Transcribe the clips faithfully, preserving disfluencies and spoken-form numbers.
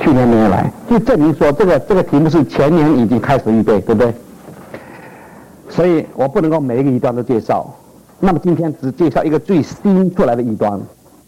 去年没有来，就证明说这个这个题目是前年已经开始预备，对不对？所以我不能够每一个异端都介绍，那么今天只介绍一个最新出来的异端，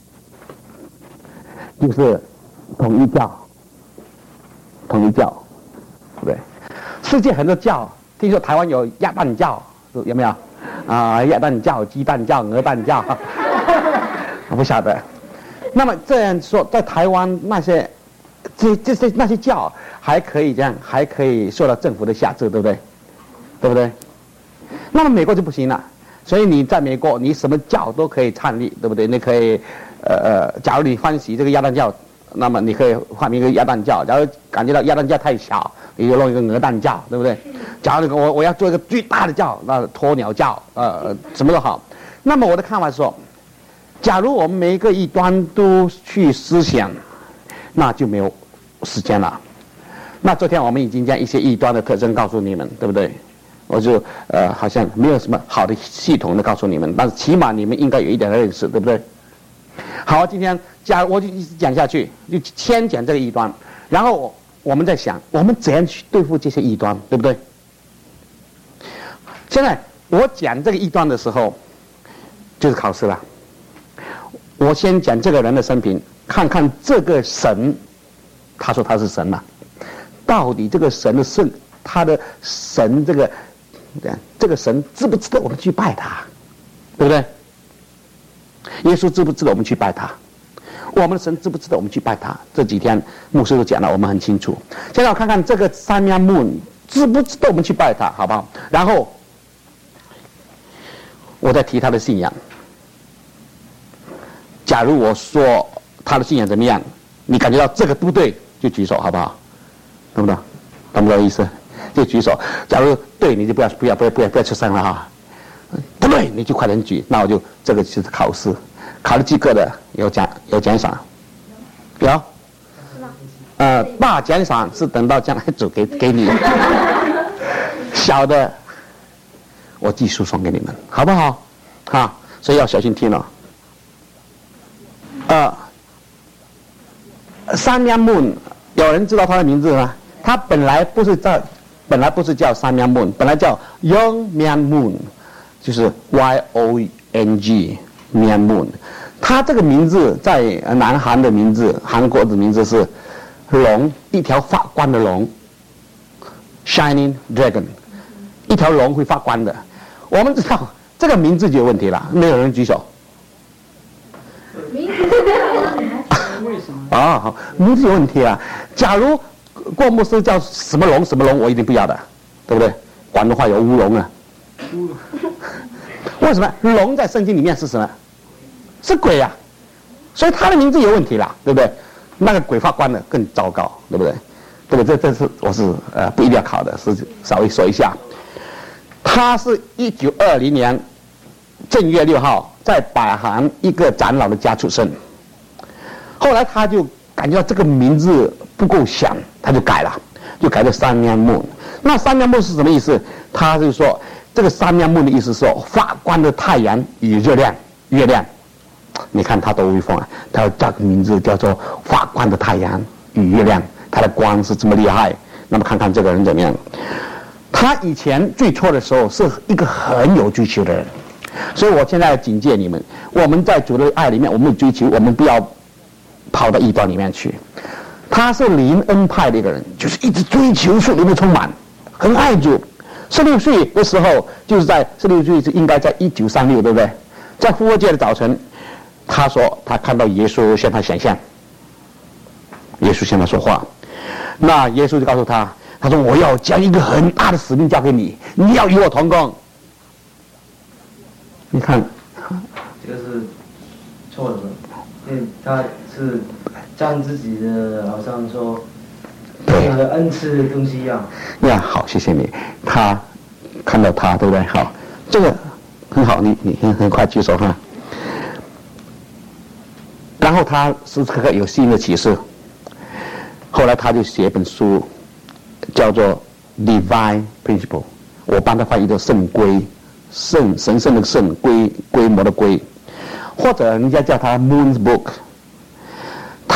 就是统一教。统一教，对不对？世界很多教，听说台湾有鸭蛋教，有没有？啊，鸭蛋教、鸡蛋教、鹅蛋教，我不晓得。那么这样说，在台湾那些这这些那些教还可以这样，还可以受到政府的辖制，对不对？对不对？那么美国就不行了，所以你在美国，你什么教都可以创立，对不对？你可以，呃呃，假如你欢喜这个鸭蛋教。那么你可以换名一个鸭蛋教，假如感觉到鸭蛋教太小，你就弄一个鹅蛋教，对不对？假如我我要做一个最大的教，那鸵鸟教，呃，什么都好。那么我的看法是说，假如我们每一个异端都去思想，那就没有时间了。那昨天我们已经将一些异端的特征告诉你们，对不对？我就呃好像没有什么好的系统的告诉你们，但是起码你们应该有一点认识，对不对？好，今天假如我就一直讲下去，就先讲这个异端，然后我我们在想，我们怎样去对付这些异端，对不对？现在我讲这个异端的时候，就是考试了。我先讲这个人的生平，看看这个神，他说他是神嘛，到底这个神的圣，他的神这个，这个神值不值得我们去拜他，对不对？耶稣值不值得我们去拜他？我们的神值不值得我们去拜他？这几天牧师都讲了，我们很清楚。现在我看看这个三面木值不值得我们去拜他，好不好？然后我再提他的信仰。假如我说他的信仰怎么样，你感觉到这个不对，就举手，好不好？懂不懂？懂不懂意思？就举手。假如对，你就不要不要不要不要不要出声了哈。不对，你就快点举，那我就这个就是考试，考了及格的有奖有奖赏，有，呃，大奖赏是等到将来主给给你，小的我寄书送给你们，好不好？哈，所以要小心听哦。呃，三面木，有人知道他的名字吗？他本来不是叫，本来不是叫三面木，本来叫 Young Man Moon。就是 Y O N G Myung Moon， 他这个名字在南韩的名字，韩国的名字是龙，一条发光的龙 ，Shining Dragon， 一条龙会发光的。我们知道这个名字就有问题了，没有人举手。 名字为什么？ 啊，好，名字有问题啊。假如郭牧师叫什么龙什么龙，我一定不要的，对不对？广东话有乌龙啊。 乌龙。 为什么龙在圣经里面是什么？是鬼啊，所以他的名字有问题啦，对不对？那个鬼发光的更糟糕，对不对？对不对？这这是我是呃不一定要考的，是稍微说一下。他是一九二零年正月六号在北韩一个长老的家出生，后来他就感觉到这个名字不够响，他就改了，就改成三面木。那三面木是什么意思？他就说。这个三面木的意思是说发光的太阳与热量月亮，你看他多威风啊！他叫个名字叫做发光的太阳与月亮，他的光是这么厉害。那么看看这个人怎么样？他以前最初的时候是一个很有追求的人，所以我现在要警戒你们：我们在主的爱里面，我们有追求，我们不要跑到异端里面去。他是灵恩派的一个人，就是一直追求属灵的充满，很爱主。十六岁的时候，就是在十六岁是应该在一九三六，对不对？在复活节的早晨，他说他看到耶稣向他显现，耶稣向他说话，那耶稣就告诉他，他说我要将一个很大的使命交给你，你要与我同工。你看， 这个是错的，因为他是将自己的好像说。有了恩赐的东西一样。 呀，好，谢谢你。他看到他，对不对？好，这个很好，你你很很快举手哈。然后他时时刻刻有新的启示，后来他就写一本书，叫做《Divine Principle》，我帮他翻译的圣规，圣神圣的圣规规模的规，或者人家叫他 Moon's Book。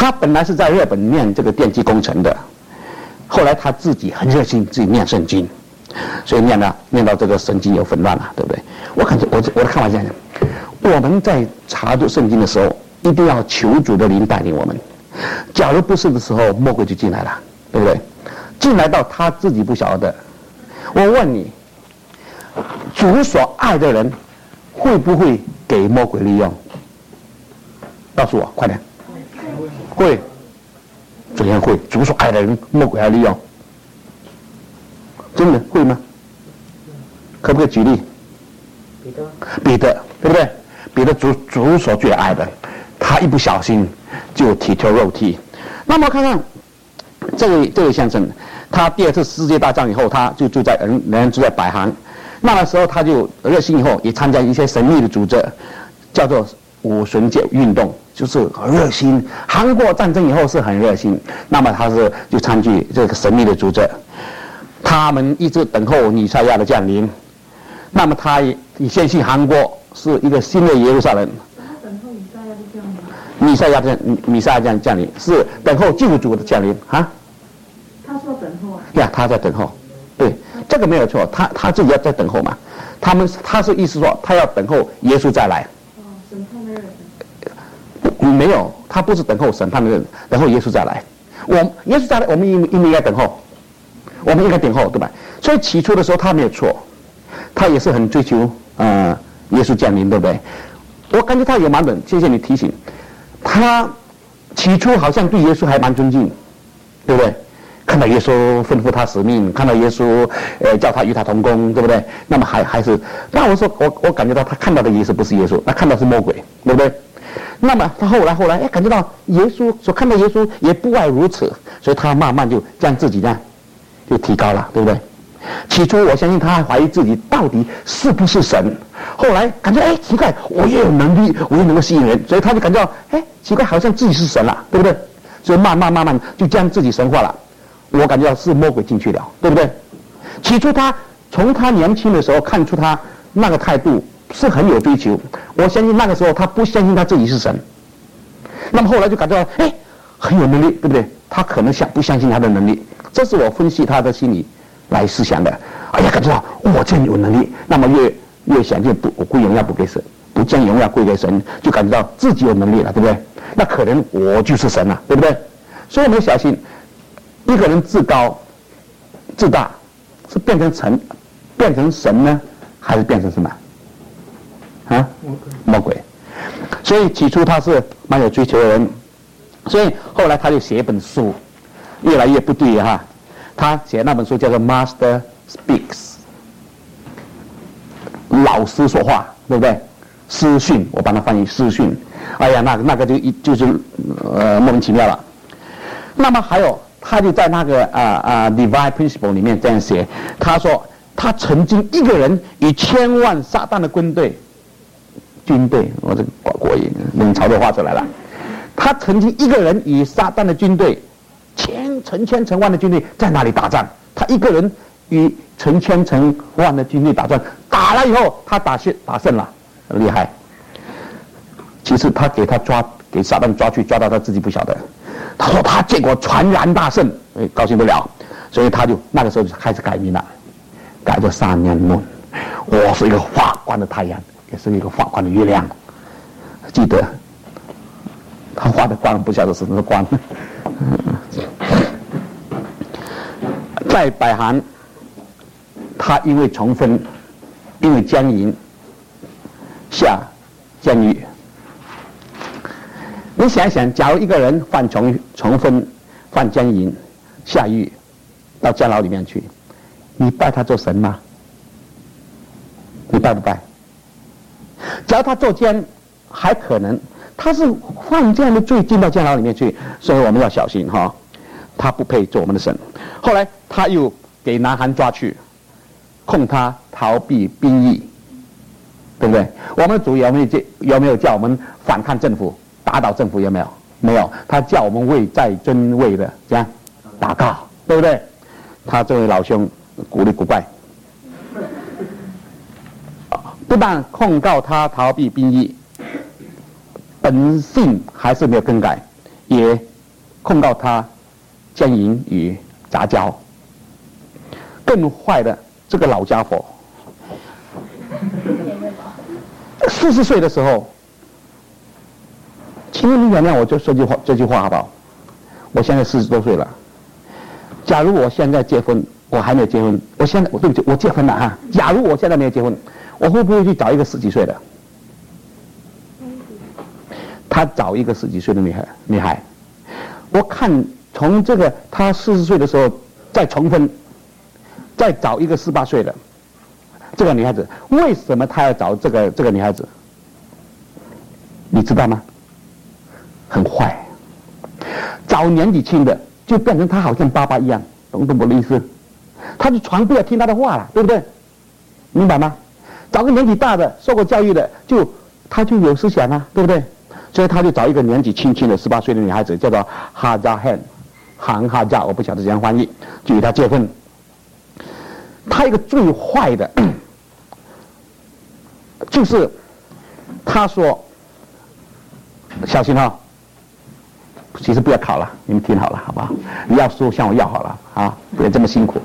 他本来是在日本念这个电机工程的，后来他自己很热心，自己念圣经，所以念到念到这个神经有纷乱了，对不对？我感觉我我的看法是这样，我们在查读圣经的时候，一定要求主的灵带领我们。假如不是的时候，魔鬼就进来了，对不对？进来到他自己不晓得。我问你，主所爱的人会不会给魔鬼利用？告诉我，快点。会，怎样会？主所爱的人，魔鬼要利用，真的会吗？可不可以举例？ 彼得， 彼得，对不对？彼得主主所最爱的，他一不小心就体贴肉体。那么看看这位这位先生，他第二次世界大战以后，他就住在人人住在百行，那个时候他就热心以后，也参加一些神秘的组织，叫做五旬节运动，就是很热心。韩国战争以后是很热心，那么他是就参与这个神秘的组织，他们一直等候弥赛亚的降临。那么他也也相信韩国是一个新的耶路撒冷。 等候弥赛亚的降临。 弥赛亚降弥赛亚降降临是等候救主的降临啊。 他说等候啊。 呀，他在等候，对，这个没有错，他他自己要在等候嘛。他们他是意思说他要等候耶稣再来。 哦，审判的日子。没有，他不是等候审判的日子，等候耶稣再来。我耶稣再来，我们应应不应该等候？我们应该等候，对吧？所以起初的时候他没有错。他也是很追求呃耶稣降临，对不对？我感觉他有矛盾，谢谢你提醒。他起初好像对耶稣还蛮尊敬，对不对？看到耶稣吩咐他使命，看到耶稣呃叫他与他同工，对不对？那么还还是，那我说我我感觉到他看到的耶稣不是耶稣，他看到是魔鬼，对不对？那么他后来后来哎感觉到耶稣所看到耶稣也不外如此，所以他慢慢就将自己呢就提高了，对不对？起初我相信他还怀疑自己到底是不是神，后来感觉哎奇怪，我也有能力，我也能够吸引人，所以他就感觉到哎奇怪，好像自己是神了，对不对？所以慢慢慢慢就将自己神化了。我感觉到是魔鬼进去了，对不对？起初他从他年轻的时候看出他那个态度是很有追求，我相信那个时候他不相信他自己是神，那么后来就感觉到哎很有能力，对不对？他可能想不相信他的能力，这是我分析他的心理来思想的。哎呀，感觉到我这样有能力，那么越越想就不归荣耀不给神，不将荣耀归给神，就感觉到自己有能力了，对不对？那可能我就是神了，对不对？所以我们要小心，一个人自高自大，是变成神，变成神呢，还是变成什么？啊，魔鬼。所以起初他是蛮有追求的人，所以后来他就写一本书，越来越不对哈。他写那本书叫做《Master Speaks》，老师说话，对不对？师训，我把它翻译师训。哎呀，那个那个就一就是呃莫名其妙了。那么还有，他就在那个啊啊《Divine Principle》里面这样写，他说他曾经一个人与千万撒旦的军队，军队，我这个国国语冷嘲热画出来了。他曾经一个人与撒旦的军队。千成千成万的军队在那里打仗，他一个人与成千成万的军队打仗，打了以后他打胜打胜了，很厉害。其实他给他抓，给撒旦抓去，抓到他自己不晓得。他说他结果传然大胜，哎，高兴不了，所以他就那个时候就开始改名了，改做三年论。我是一个发光的太阳，也是一个发光的月亮。记得他画的光不晓得是什么光。在百行，他因为重分，因为奸淫，下监狱。你想想，假如一个人犯重重分、犯奸淫、下狱，到监牢里面去，你拜他做神吗？你拜不拜？假如他做奸，还可能，他是犯这样的罪进到监牢里面去，所以我们要小心哈。他不配做我们的神。后来他又给南韩抓去，控他逃避兵役，对不对？我们主有没有叫有没有叫我们反抗政府、打倒政府？有没有？没有。他叫我们为在尊位的这样祷告，对不对？他这位老兄古里古怪，不但控告他逃避兵役，本性还是没有更改，也控告他奸淫与杂交。更坏的这个老家伙，四十岁的时候，请问你原谅我就说句话，这句话好不好？我现在四十多岁了，假如我现在结婚，我还没有结婚，我现在我对不起，我结婚了哈。假如我现在没有结婚，我会不会去找一个十几岁的？他找一个十几岁的女孩，女孩，我看从这个他四十岁的时候再重婚。再找一个十八岁的这个女孩子，为什么他要找这个这个女孩子？你知道吗？很坏，找年纪轻的就变成他好像爸爸一样，懂懂我的意思？他就全部要听他的话了，对不对？明白吗？找个年纪大的、受过教育的，就他就有思想啊，对不对？所以他就找一个年纪轻轻的十八岁的女孩子，叫做哈扎汉，韩哈扎，我不晓得怎样翻译，就与他结婚。他一个最坏的，就是他说：“小心哈、哦，其实不要考了，你们听好了，好不好？你要说向我要好了啊，不要这么辛苦。”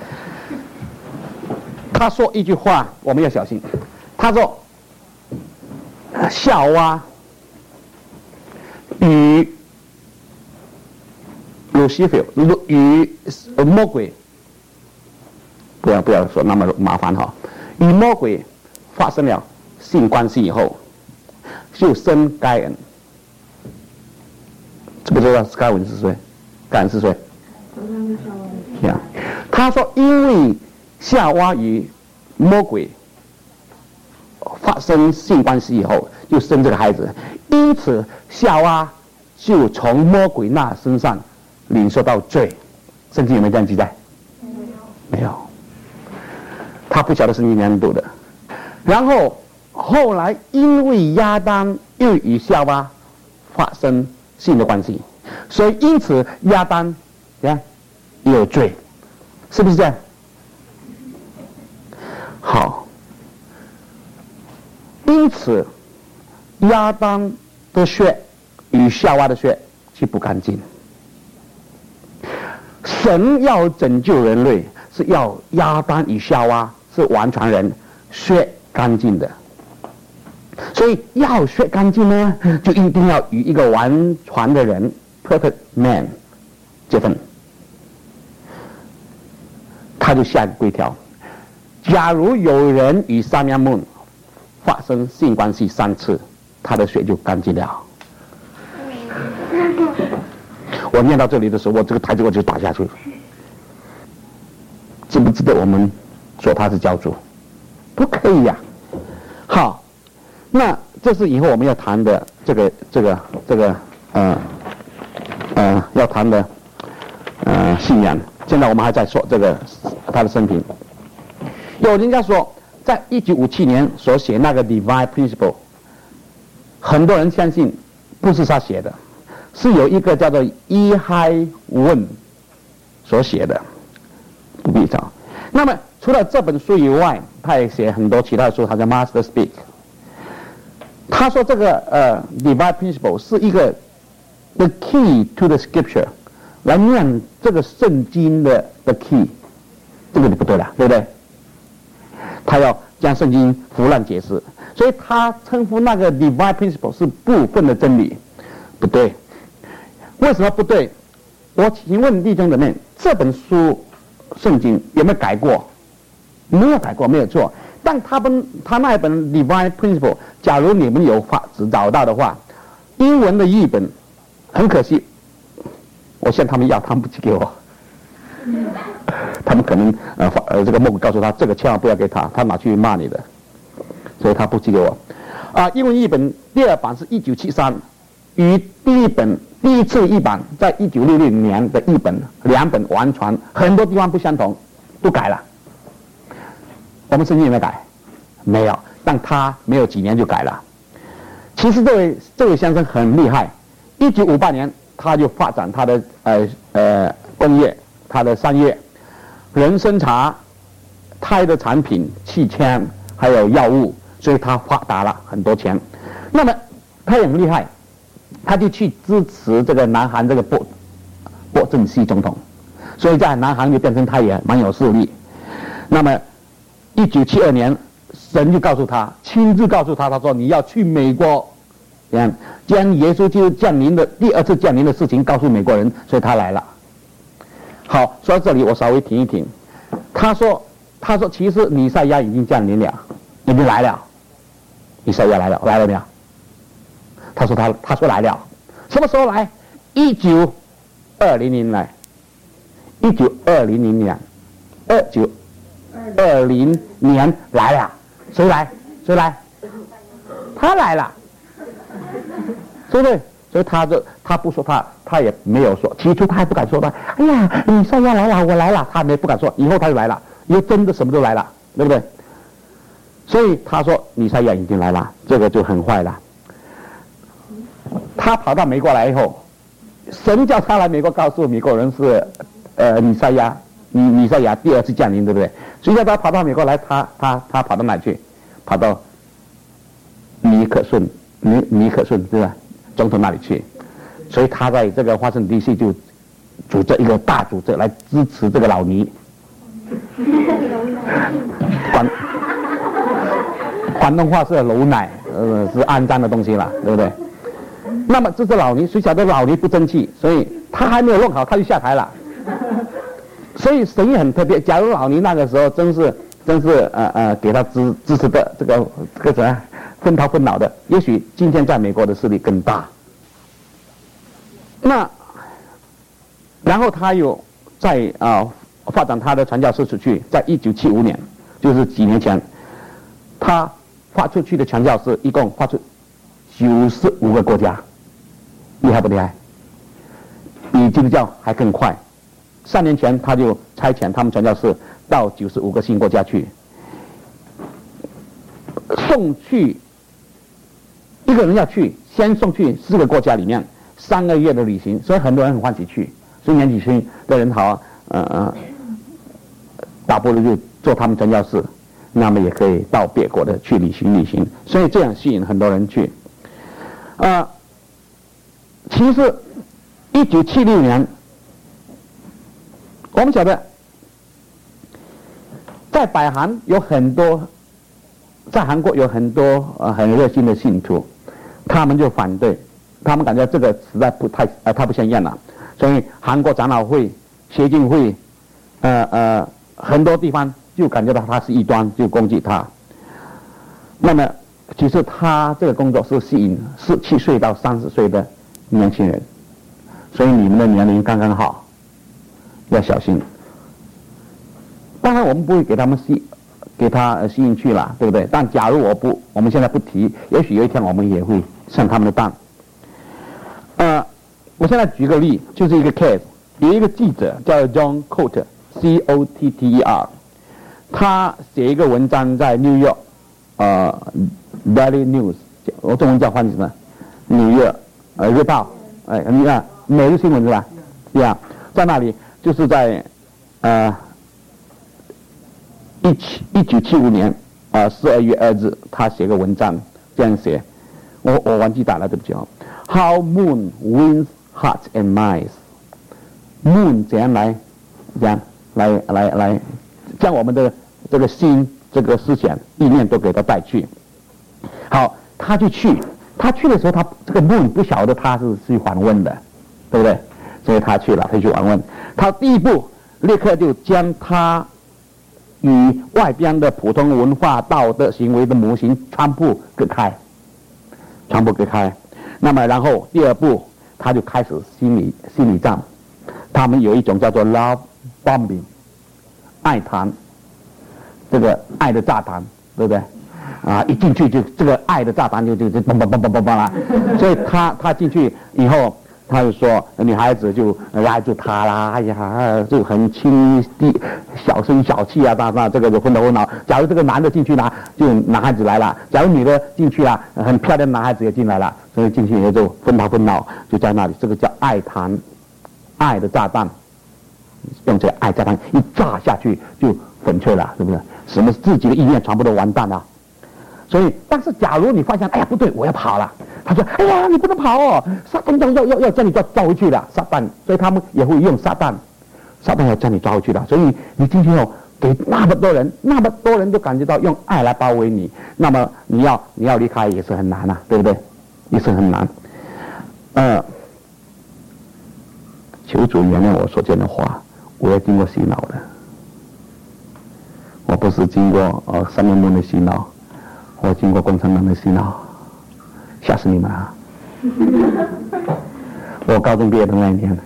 他说一句话，我们要小心。他说：“夏娃与路西弗与魔鬼。”不要不要说那么麻烦哈，与魔鬼发生了性关系以后，就生该恩。知不知道该恩是谁？该恩是谁？呀，他说因为夏娃与魔鬼发生性关系以后，就生这个孩子，因此夏娃就从魔鬼那身上领受到罪。圣经有没有这样记载？没有。他不晓得是你年度的，然后后来因为亚当又与夏娃发生性的关系，所以因此亚当呀有罪，是不是这样？好，因此亚当的血与夏娃的血是不干净。神要拯救人类，是要亚当与夏娃是完全人，血干净的。所以要血干净呢，就一定要与一个完全的人 perfect man 结婚。他就下一个规条：假如有人与萨米亚梦发生性关系三次，他的血就干净了。我念到这里的时候，我这个台子我就打下去了。值不值得我们说他是教主？不可以呀、啊。好，那这是以后我们要谈的这个这个这个呃呃要谈的呃信仰。现在我们还在说这个他的生平。有人家说，在一九五七年所写那个 Divine Principle， 很多人相信不是他写的，是有一个叫做伊嗨文所写的，不必找。那么除了这本书以外，他也写很多其他的书，他叫 Master Speak。他说这个呃 Divine Principle 是一个 the key to the Scripture， 来念这个圣经的 the key， 这个就不对了，对不对？他要将圣经胡乱解释，所以他称呼那个 Divine Principle 是部分的真理，不对。为什么不对？我请问弟兄姊妹，这本书圣经有没有改过？没有改过，没有错。但他们他那一本 Divine Principle， 假如你们有法子找到的话，英文的译本，很可惜，我向他们要，他们不寄给我。他们可能呃呃这个魔鬼告诉他，这个千万不要给他，他拿去骂你的，所以他不寄给我。啊、呃，英文译本第二版是一九七三，与第一本第一次译版在一九六六年的译本，两本完全很多地方不相同，都改了。我们圣经有没有改？没有，但他没有几年就改了。其实这位这位先生很厉害，一九五八年他就发展他的呃呃工业，他的商业，人参茶、胎的产品、气枪还有药物，所以他发达了很多钱。那么他也很厉害，他就去支持这个南韩这个部正熙总统，所以在南韩就变成他也蛮有势力。那么一九七二年，神就告诉他，亲自告诉他，他说你要去美国，这样将耶稣基督降临的第二次降临的事情告诉美国人，所以他来了。好，说到这里我稍微停一停。他说，他说其实弥赛亚已经降临了，已经来了。弥赛亚来了，来了没有？他说他他说来了，什么时候来？一九二零年来，一九二零零年，二九二零年来了，谁来？谁来？他来了，对不对？所以他就他不说他他也没有说，起初他还不敢说他，哎呀，弥赛亚来了，我来了，他没不敢说，以后他就来了，因为真的什么都来了，对不对？所以他说弥赛亚已经来了，这个就很坏了。他跑到美国来以后，神叫他来美国，告诉美国人是呃弥赛亚，弥弥赛亚第二次降临，对不对？所以叫他跑到美国来，他他他跑到哪去？跑到尼克逊尼尼克逊对吧？总统那里去，所以他在这个华盛顿 D C 就组织一个大组织来支持这个老尼。广广东话是老奶，呃，是肮脏的东西了，对不对？那么这是老尼，谁晓得老尼不争气，所以他还没有弄好，他就下台了。所以神也很特别，假如老尼那个时候真是真是呃呃给他支支持的这个这个什么分头分脑的，也许今天在美国的势力更大。那然后他又在啊、呃、发展他的传教士出去，在一九七五年，就是几年前，他发出去的传教士一共发出九十五个国家，厉害不厉害？比基督教还更快。三年前他就差遣他们传教士到九十五个新国家去，送去一个人要去，先送去四个国家里面三个月的旅行，所以很多人很欢喜去。所以年纪轻的人好，呃呃，打不如就做他们传教士，那么也可以到别国的去旅行旅行，所以这样吸引很多人去。啊、呃，其实一九七六年，我们晓得在北韩有很多，在韩国有很多呃很热心的信徒，他们就反对，他们感觉这个实在不太呃太不像样了，所以韩国长老会、协进会，呃呃很多地方就感觉到他是异端，就攻击他。那么其实他这个工作是吸引十七岁到三十岁的年轻人，所以你们的年龄刚刚好，要小心。当然我们不会给他们吸给他吸引去了，对不对？但假如我不我们现在不提，也许有一天我们也会上他们的当。呃，我现在举个例，就是一个 case， 有一个记者叫 John Cotter C O T T E R， 他写一个文章在 New York 呃 Daily News， 我中文叫翻译什么？纽约呃日报，哎，你看每日新闻是吧？对呀，在那里就是在呃一七一九七五年啊十二月二日，他写个文章这样写，我我忘记打了，对不起哦。How moon wins hearts and minds。moon 怎样来，怎样来来来，将我们的这个心、这个思想、意念都给他带去。好，他就去，他去的时候，他这个 moon 不晓得他是去访问的，对不对？所以他去了，他去访问。他第一步立刻就将他与外边的普通文化、道德行为的模型全部隔开，全部隔开。那么，然后第二步，他就开始心理心理战。他们有一种叫做 love bombing， 爱弹，这个爱的炸弹，对不对？啊，一进去就这个爱的炸弹就就就嘣嘣嘣嘣嘣嘣啦。所以他他进去以后，他就说女孩子就拉住他啦，哎呀，就很轻低小声小气啊，那那这个就昏头昏脑。假如这个男的进去呢，就男孩子来了；假如女的进去啊，很漂亮的男孩子也进来了，所以进去也就昏头昏脑，就在那里。这个叫爱弹。爱的炸弹，用这个爱炸弹一炸下去就粉碎了，是不是？什么自己的意念全部都完蛋了。所以，但是假如你发现，哎呀不对，我要跑了， 他说：“哎呀，你不能跑哦，撒旦要要要要叫你抓抓回去的，撒旦。”所以他们也会用撒旦，撒旦要叫你抓回去的。所以你进去后，给那么多人，那么多人都感觉到用爱来包围你，那么你要你要离开也是很难啊，对不对？也是很难。呃，求主原谅我所讲的话，我也经过洗脑的，我不是经过呃三面门的洗脑，我经过共产党的洗脑。吓死你们啊！我高中毕业的那一年，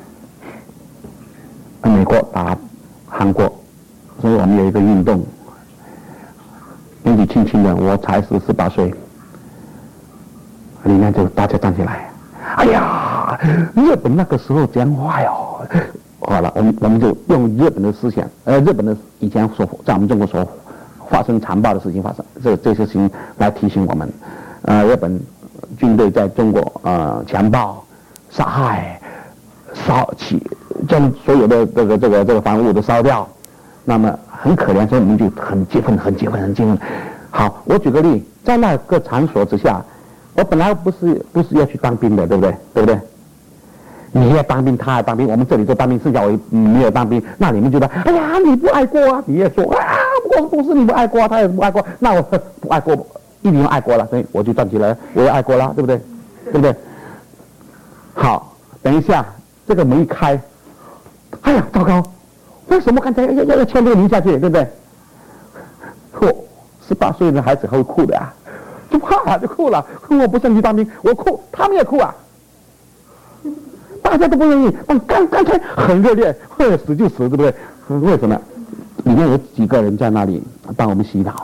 美国打韩国，所以我们有一个运动，年纪轻轻的，我才是十八岁，里面就大家站起来，哎呀，日本那个时候讲话哟，好了，我们我们就用日本的思想，呃，日本的以前所在我们中国所发生残暴的事情发生，这这些事情来提醒我们，呃，日本。军队在中国呃强暴、杀害、烧起，将所有的这个这个这个房屋都烧掉，那么很可怜，所以我们就很激愤、很激愤、很激愤。好，我举个例，在那个场所之下，我本来不是不是要去当兵的，对不对？对不对？你也当兵，他也当兵，我们这里都当兵，剩下我没有当兵，那你们觉得，哎呀，你不爱国啊？你也说啊，我不是你不爱国啊，他也不爱国，那我不爱国。一定要爱国了，所以我就站起来，我要爱国了，对不对？对不对？好，等一下，这个门一开，哎呀，糟糕！为什么刚才要要要牵这个门下去，对不对？嚯，十八岁的孩子还会哭的啊，就怕了，就哭了。我不想去当兵，我哭，他们也哭啊。大家都不愿意，但刚刚才很热烈，死就死，对不对？为什么？里面有几个人在那里帮我们洗脑。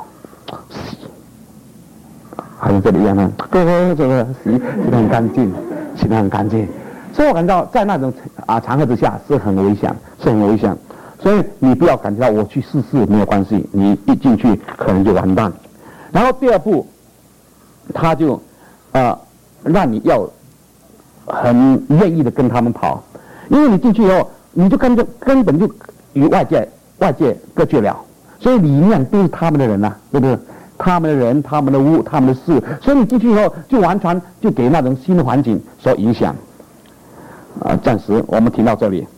好像这里一样的，哥哥这个洗洗得很干净，洗得很干净，所以我感到在那种啊场合之下是很危险，是很危险。所以你不要感觉到我去试试没有关系，你一进去可能就完蛋。然后第二步，他就呃让你要很愿意的跟他们跑，因为你进去以后，你就根本根本就与外界外界隔绝了，所以里面都是他们的人呐、啊，对不对？他们的人、他们的物、他们的事，所以你进去以后就完全就给那种新的环境所影响。啊、呃，暂时我们听到这里，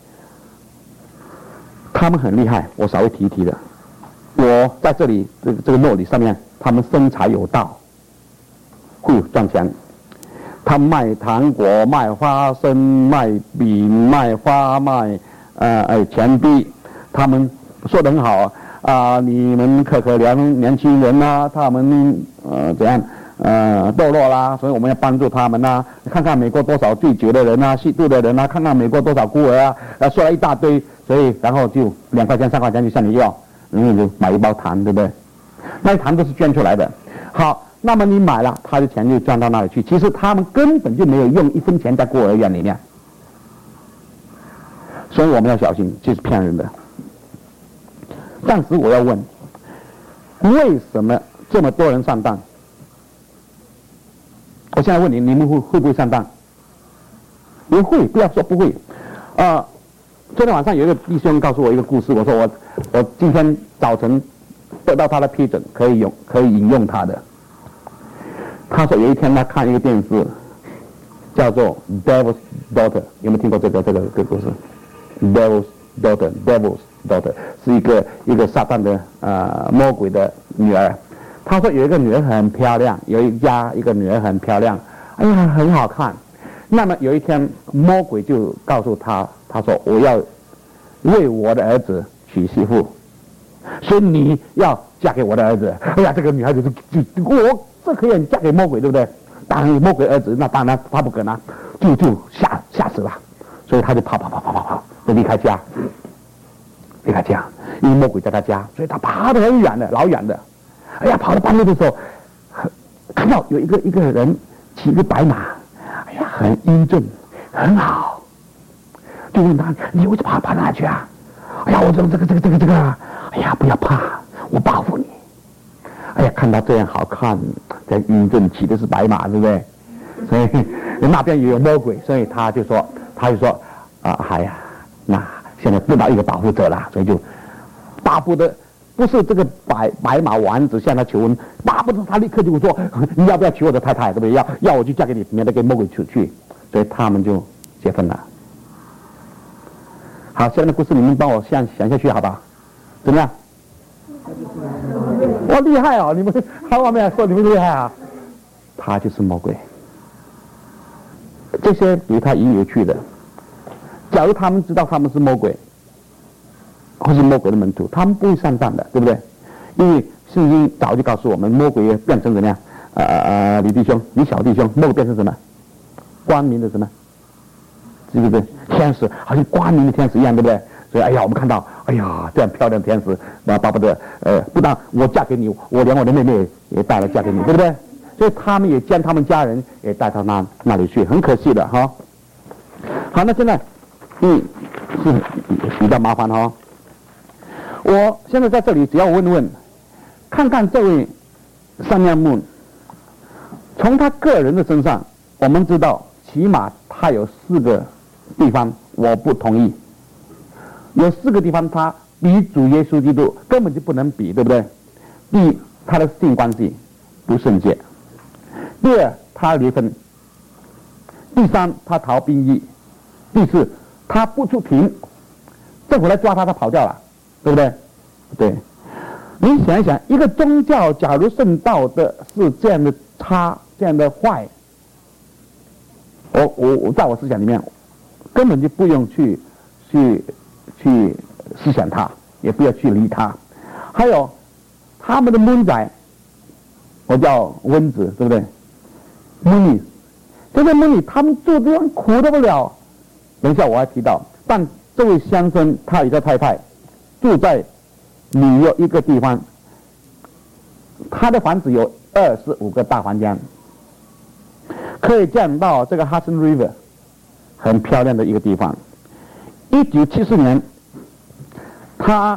他们很厉害，我稍微提一提的。我在这里这个这个诺里上面，他们生财有道，会赚钱。他卖糖果、卖花生、卖饼、卖花、卖呃呃钱币，他们说得很好啊。啊、呃，你们可可怜年轻人呐、啊，他们呃怎样呃堕落啦，所以我们要帮助他们呐、啊。看看美国多少醉酒的人呐、啊，吸毒的人呐、啊，看看美国多少孤儿啊，呃说了一大堆，所以然后就两块钱三块钱就向你要，然后就买一包糖，对不对？那糖都是捐出来的。好，那么你买了，他的钱就赚到那里去。其实他们根本就没有用一分钱在孤儿院里面，所以我们要小心，这是骗人的。但是我要问，为什么这么多人上当？我现在问你，你们会会不会上当？你会，不要说不会。啊、呃，昨天晚上有一个弟兄告诉我一个故事，我说我我今天早晨得到他的批准，可以用可以引用他的。他说有一天他看一个电视，叫做《Devil's Daughter》，有没有听过这个这个这个故事 ？Devil's Daughter，Devil's Daughter 是一个一个撒旦的呃魔鬼的女儿。他说有一个女儿很漂亮，有一家一个女儿很漂亮，哎呀很好看。那么有一天魔鬼就告诉他，他说我要为我的儿子娶媳妇，所以你要嫁给我的儿子。哎呀，这个女孩子就就我这可以嫁给魔鬼，对不对？当然魔鬼儿子那当然他不可能，就就吓吓死了，所以他就跑跑跑跑跑跑，就离开家。离开家，因为魔鬼在他家，所以他爬得很远的，老远的。哎呀，跑到半路的时候，看到有一个一个人骑一个白马，哎呀，很英俊，很好。就问他：“你为什么跑跑哪去啊？”哎呀，我这个这个这个这个这个，哎呀，不要怕，我保护你。哎呀，看他这样好看，在英俊，骑的是白马，对不对？所以那边也有魔鬼，所以他就说，他就说啊，哎呀，那。现在得到一个保护者了，所以就大步的不是这个白白马王子向他求婚，巴不得他立刻就说你要不要娶我的太太，对不对？要要我就嫁给你，免得给魔鬼娶去。所以他们就结婚了。好，现在的故事你们帮我想想下去，好吧？怎么样？哇，厉害哦！你们好，我们说你们厉害啊！他就是魔鬼。这些比他也有趣的。假如他们知道他们是魔鬼，或是魔鬼的门徒，他们不会上当的，对不对？因为圣经早就告诉我们，魔鬼变成怎么样？呃呃，李弟兄，你小弟兄，魔鬼变成什么？光明的什么？对不对？天使好像光明的天使一样，对不对？所以，哎呀，我们看到，哎呀，这样漂亮的天使，那巴不得，呃，不但我嫁给你，我连我的妹妹也带来嫁给你，对不对？所以他们也将他们家人也带到那那里去，很可惜的哈。好，那现在，嗯，是比较麻烦哈。我现在在这里，只要问问，看看这位三面木，从他个人的身上，我们知道，起码他有四个地方我不同意。有四个地方他比主耶稣基督根本就不能比，对不对？第一，他的性关系不圣洁；第二，他离婚；第三，他逃兵役；第四，他不出庭，政府来抓他，他跑掉了，对不对？对。你想一想，一个宗教假如圣道的是这样的差，这样的坏，我我我在我思想里面根本就不用去去。去思想他，也不要去理他。还有他们的闷仔，我叫温子，对不对？闷女，这个闷女，他们住的地方苦得不了。等一下我还提到，但这位先生他一个太太住在纽约一个地方，他的房子有二十五个大房间，可以见到这个 Hudson River， 很漂亮的一个地方。一九七四年，他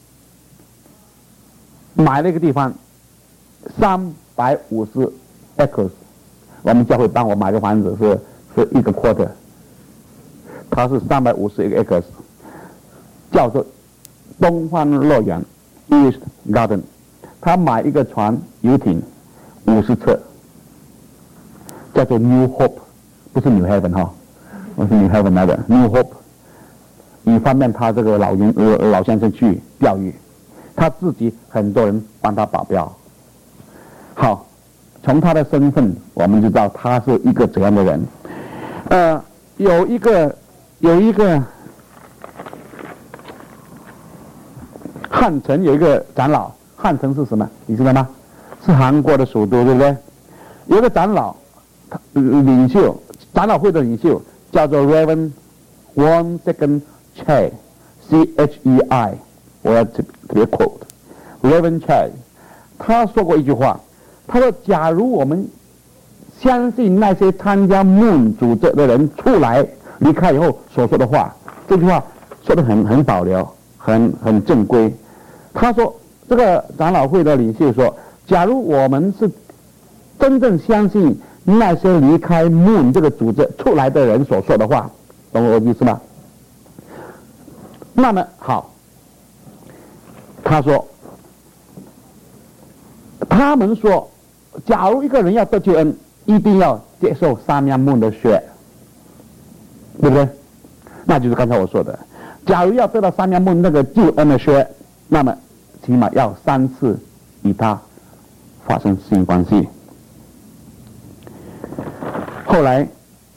买了一个地方，三百五十 acres。我们教会帮我买个房子是是一个 quarter， 他是三百五十一个 acres， 叫做东方乐园 East Garden。他买一个船游艇五十册，叫做 New Hope， 不是 New Haven 哈，我是 New Haven 那个 New Hope。以方便他这个老人呃老先生去钓鱼，他自己很多人帮他保镖。好，从他的身份我们就知道他是一个怎样的人。呃，有一个有一个汉城有一个长老，汉城是什么？你知道吗？是韩国的首都，对不对？有一个长老，领袖，长老会的领袖叫做 Reverend One Second Chai C H E I， 我要特别 quote Reverend Chai， 他说过一句话，他说：“假如我们相信那些参加梦组织的人出来离开以后所说的话，这句话说得很很保留，很很正规。”他说，这个长老会的领袖说：“假如我们是真正相信那些离开梦这个组织出来的人所说的话，懂我意思吗？那么好，他说，他们说，假如一个人要得救恩，一定要接受三面梦的血，对不对？那就是刚才我说的，假如要得到三面梦那个救恩的血，那么起码要三次与他发生性关系。后来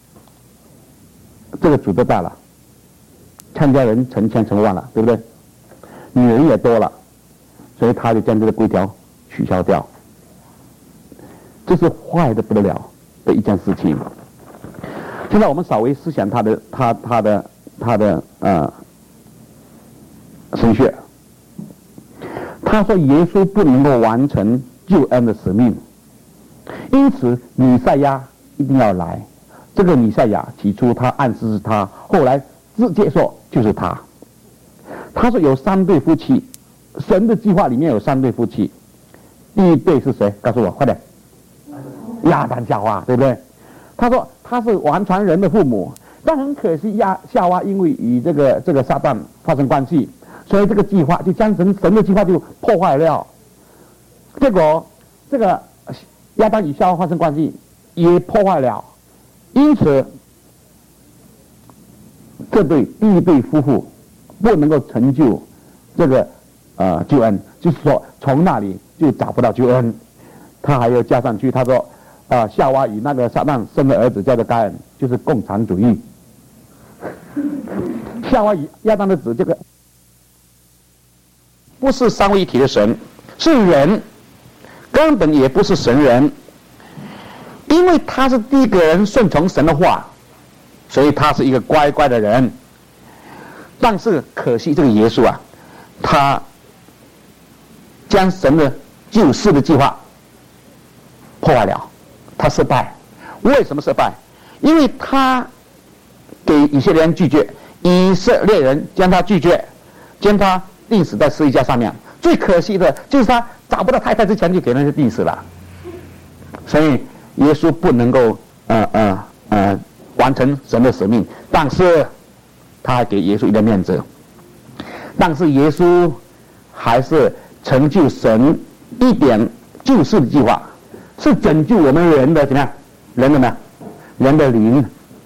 这个组织大了，参加人成千成万了，对不对？女人也多了，所以他就将这个规条取消掉。这是坏的不得了的一件事情。现在我们稍微思想他的他他的他的呃神学。他说耶稣不能够完成救恩的使命，因此弥赛亚一定要来。这个弥赛亚起初他暗示是他，后来直接说就是他。他说有三对夫妻，神的计划里面有三对夫妻。第一对是谁？告诉我，快点。亚当夏娃，对不对？他说他是完全人的父母，但很可惜亚夏娃因为与这个这个撒旦发生关系， 所以这个计划就将神神的计划就破坏了。结果这个亚当与夏娃发生关系也破坏了，因此这对第一对夫妇不能够成就这个呃救恩，就是说从那里就找不到救恩。他还要加上去，他说啊、呃，夏娃与那个撒旦生的儿子叫做该恩，就是共产主义。夏娃与亚当的子，这个不是三位一体的神，是人，根本也不是神人，因为他是第一个人顺从神的话，所以他是一个乖乖的人。但是可惜这个耶稣啊，他将神的救世的计划破坏了，他失败。为什么失败？因为他给以色列人拒绝，以色列人将他拒绝，将他钉死在十字架上面。最可惜的就是他找不到太太之前就给人家钉死了，所以耶稣不能够呃呃呃完成神的使命。但是他还给耶稣一个面子，但是耶稣还是成就神一点救世的计划，是拯救我们人的怎么样？人的呢？人的灵。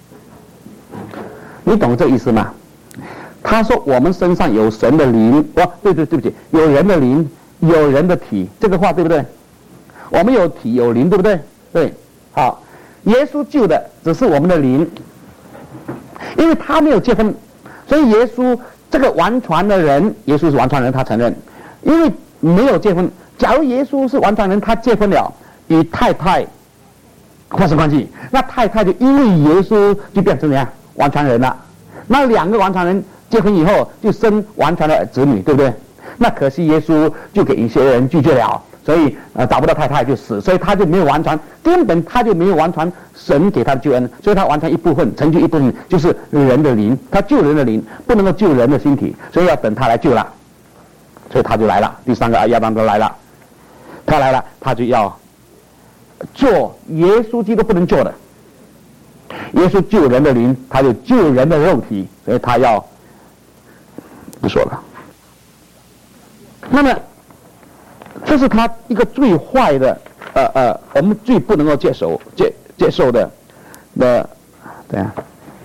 你懂这意思吗？他说我们身上有神的灵，哦，对对对不起，有人的灵，有人的体，这个话对不对？我们有体有灵，对不对？对，好，耶稣救的只是我们的灵，因为他没有结婚，所以耶稣这个完全的人，耶稣是完全人，他承认，因为没有结婚。假如耶稣是完全人，他结婚了，与太太发生关系，那太太就因为耶稣就变成怎样完全人了。那两个完全人结婚以后就生完全的子女，对不对？那可惜耶稣就给一些人拒绝了，所以呃找不到太太就死，所以他就没有完全，根本他就没有完全神给他的救恩，所以他完全一部分，成就一部分，就是人的灵，他救人的灵，不能够救人的身体，所以要等他来救了，所以他就来了。第三个亚当都来了，他来了，他就要做耶稣基督不能做的。耶稣救人的灵，他就救人的肉体，所以他要不说了。那么这是他一个最坏的呃呃我们最不能够接受接接受的的对呀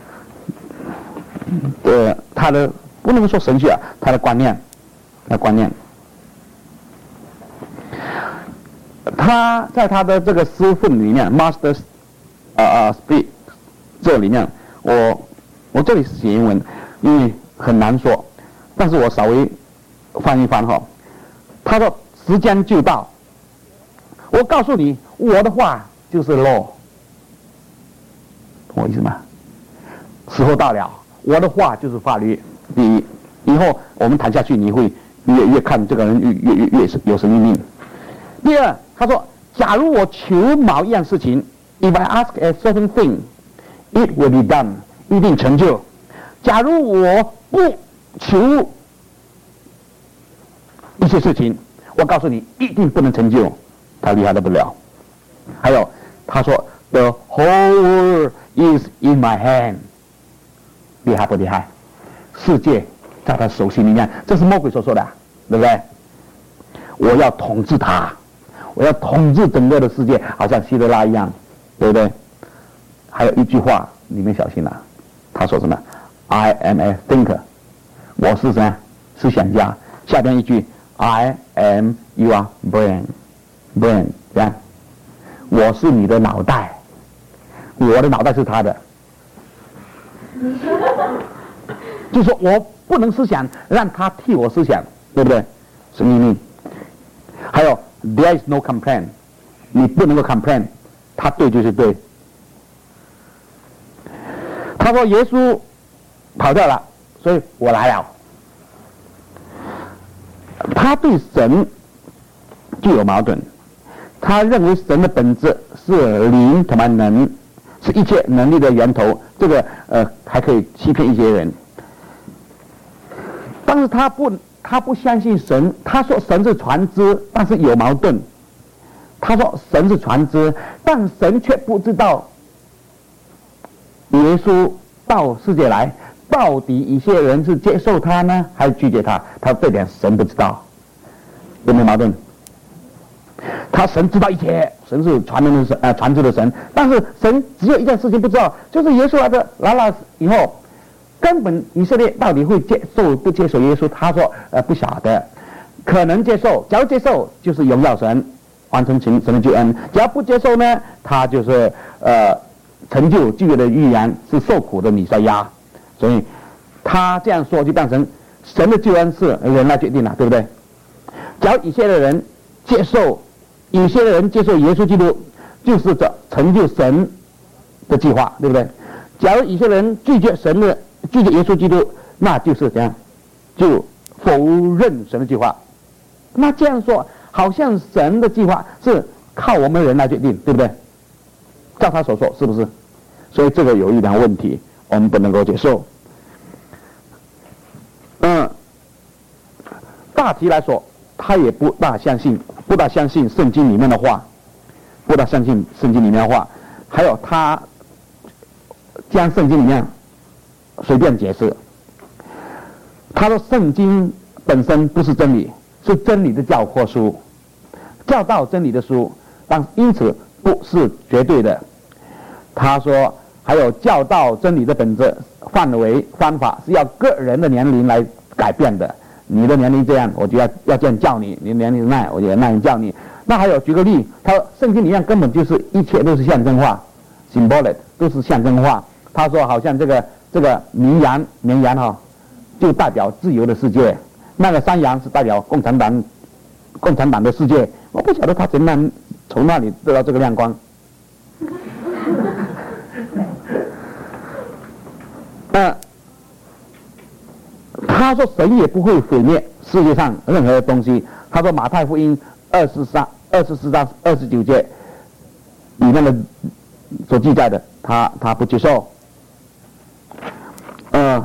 呃他的不能说神学啊，他的观念他的观念他在他的这个诗份里面 Master 啊啊 Speak 这里面，我我这里写英文，因为很难说，但是我稍微翻一翻哈。他说时间就到，我告诉你，我的话就是 law， 懂我意思吗？时候到了，我的话就是法律。第一，以后我们谈下去，你会越越看这个人越越越越有神经病。第二，他说，假如我求某一样事情 ，if I ask a certain thing。It will be done， 一定成就。假如我不求一些事情，我告诉你，一定不能成就。他厉害得不了。还有，他说 ，The whole world is in my hand， 厉害不厉害？世界在他手心里面，这是魔鬼所说的，对不对？我要统治他，我要统治整个的世界，好像希特拉一样，对不对？还有一句话，你们小心了、啊。他说什么 ？I am a thinker， 我是什么思想家。下边一句 ，I am your brain，brain 这样，我是你的脑袋，我的脑袋是他的。就说我不能思想，让他替我思想，对不对？是秘密。还有 ，there is no complaint， 你不能够 complain， 他对就是对。他说耶稣跑掉了，所以我来了。他对神就有矛盾，他认为神的本质是灵同埋能，是一切能力的源头，这个呃还可以欺骗一些人。但是他不他不相信神，他说神是传知，但是有矛盾。他说神是传知，但神却不知道耶稣到世界来到底一些人是接受他呢，还是拒绝他？他这点神不知道，有没有矛盾？他神知道一切，神是传人的神，呃，传知的神。但是神只有一件事情不知道，就是耶稣来的来了以后，根本以色列到底会接受不接受耶稣？他说，呃，不晓得，可能接受。假如接受，就是荣耀神，完成神神的救恩；假如不接受呢，他就是呃成就旧约的预言，是受苦的弥赛亚。所以他这样说，就变成神的救恩是人来决定了，对不对？假如以色列人接受。有些人接受耶稣基督，就是这成就神的计划，对不对？假如有些人拒绝神的，拒绝耶稣基督，那就是怎样？就否认神的计划。那这样说，好像神的计划是靠我们人来决定，对不对？照他所说，是不是？所以这个有一点问题，我们不能够接受。嗯，大体来说，他也不大相信。不大相信圣经里面的话，不大相信圣经里面的话，还有他将圣经里面随便解释。他说圣经本身不是真理，是真理的教科书，教导真理的书，但因此不是绝对的。他说还有教导真理的本质、范围、方法是要个人的年龄来改变的。你的年龄这样，我就要要这样叫你；你的年龄那样，我就那样叫你。那还有举个例，他说圣经里面根本就是一切都是象征化 ，symbolic 都是象征化。他说好像这个这个绵羊绵羊哈、哦，就代表自由的世界，那个山羊是代表共产党共产党的世界。我不晓得他怎么从那里得到这个亮光。呃他说神也不会毁灭世界上任何东西。他说马太福音二十三、二十四章二十九节里面的所记载的，他他不接受。呃，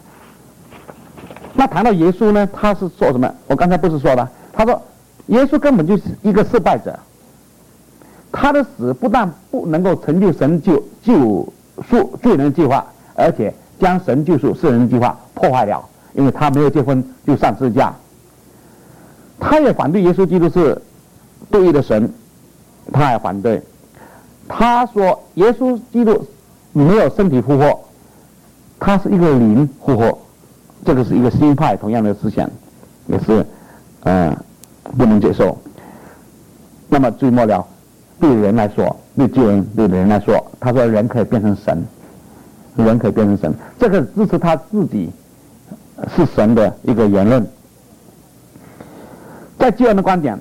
那谈到耶稣呢，他是说什么？我刚才不是说了？他说耶稣根本就是一个失败者，他的死不但不能够成就神救救赎罪人的计划，而且将神救赎世人的计划破坏了。因为他没有结婚就上十字架，他也反对耶稣基督是对义的神，他也反对。他说耶稣基督没有身体复活，他是一个灵复活，这个是一个新派同样的思想，也是呃不能接受。那么最末了，对人来说，对救人对人来说，他说人可以变成神，人可以变成神，这个支持他自己是神的一个言论。在救恩的观点，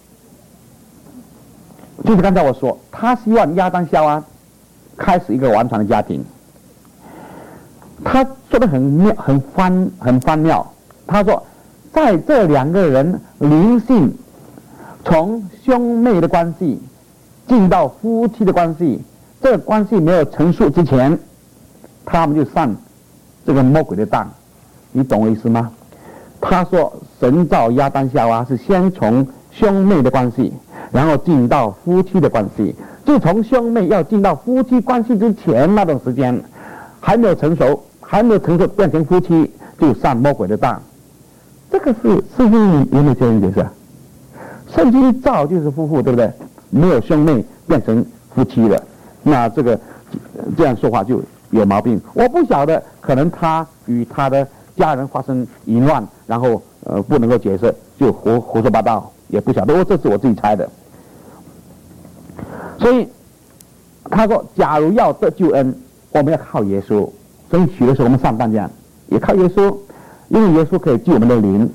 就是刚才我说，他希望亚当夏娃开始一个完全的家庭。他说的很妙，很翻，很翻妙。他说，在这两个人灵性从兄妹的关系进到夫妻的关系，这个关系没有成熟之前，他们就上这个魔鬼的当。你懂我意思吗？他说神造亚当夏娃是先从兄妹的关系，然后进到夫妻的关系。就从兄妹要进到夫妻关系之前那段时间，还没有成熟，还没有成熟变成夫妻，就上魔鬼的当。这个是圣经有没有这样解释？圣经造就是夫妇，对不对？没有兄妹变成夫妻了，那这个这样说话就有毛病。我不晓得，可能他与他的家人发生淫乱，然后呃不能够解释，就胡胡说八道，也不晓得。我这是我自己猜的。所以他说，假如要得救恩，我们要靠耶稣。所以许的时候我们上半讲也靠耶稣，因为耶稣可以救我们的灵。